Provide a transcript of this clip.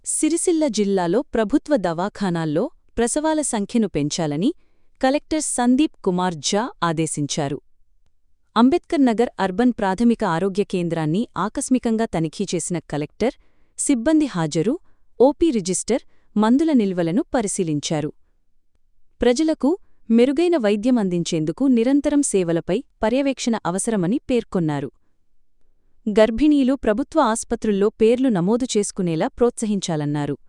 సిరిసిల్ల జిల్లాలో ప్రభుత్వ దవాఖానాల్లో ప్రసవాల సంఖ్యను పెంచాలని కలెక్టర్ సందీప్ కుమార్ ఝా ఆదేశించారు. అంబేద్కర్ నగర్ అర్బన్ ప్రాథమిక ఆరోగ్య కేంద్రాన్ని ఆకస్మికంగా తనిఖీ చేసిన కలెక్టర్ సిబ్బంది హాజరు, ఓపీ రిజిస్టర్, మందుల నిల్వలను పరిశీలించారు. ప్రజలకు మెరుగైన వైద్యం అందించేందుకు నిరంతరం సేవలపై పర్యవేక్షణ అవసరమని పేర్కొన్నారు. గర్భిణీలు ప్రభుత్వ ఆస్పత్రుల్లో పేర్లు నమోదు చేసుకునేలా ప్రోత్సహించాలన్నారు.